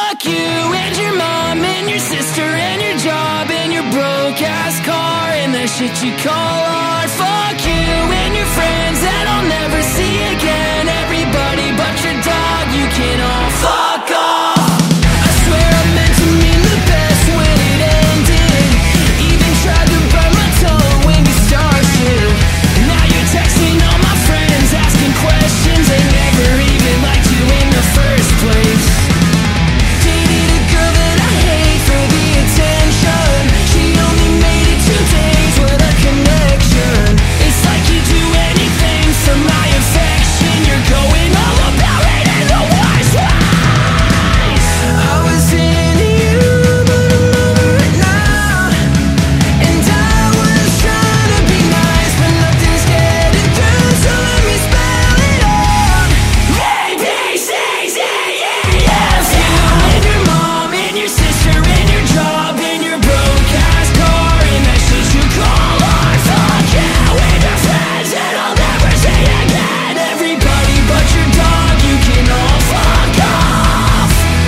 Fuck you and your mom and your sister and your job and your broke ass car and the shit you call art. Fuck you and your friends that I'll never see again. Everybody but your dog, you can all fuck off. I swear I meant to mean the best when it ended. Even tried to bite my tongue when you started. Now you're texting all my friends, asking questions. They never even liked you in the first place. Dated a girl that I hate for the attention. She only made it 2 days with a connection. It's like you do anything for my affection. You're going all about it in the worst ways. I was into you, but I'm over it now. And I was trying to be nice, but nothing's getting through. So let me spell it out. A-B-C-Z-E-F. You and your mom and your sister and your job and your broke ass car and that shit you call art. Fuck you and your friends that I'll never see again. Everybody but your dog, you can all fuck off.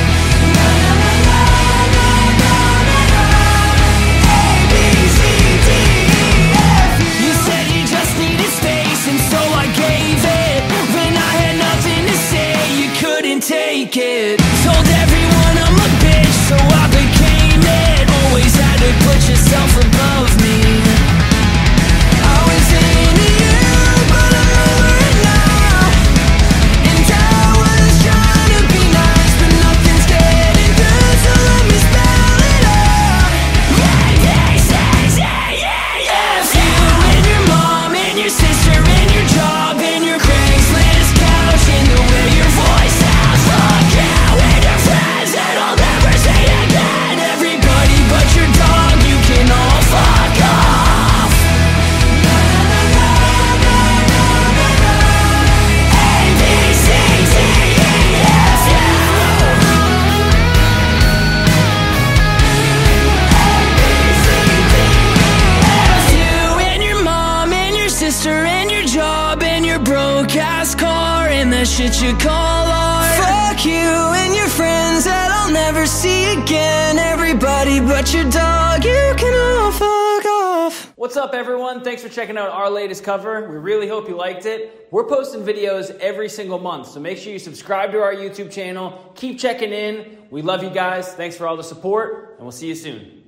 A-B-C-D-E-F. You said you just needed space and so I gave it. When I had nothing to say, you couldn't take it. Told everyone I'm a bitch, so I became it. Always had to put yourself above me. I was into you, but I'm over it now. And I was trying to be nice, but nothing's getting through. So let me spell it out. A-B-C-Z-E-F. You and your mom and your sister and your job and your Craigslist couch and the way your voice sounds. Fuck you and your friends that I'll never see again. Everybody but your dog, you can all fuck off. A-B-C-D-E-F. You and your mom and your sister and your job and your broke ass car and the shit you call art. Fuck you and your friends that I'll never see again. Everybody but your dog, you can all fuck off. What's up, everyone? Thanks for checking out our latest cover. We really hope you liked it. We're posting videos every single month, so make sure you subscribe to our YouTube channel. Keep checking in. We love you guys. Thanks for all the support, and we'll see you soon.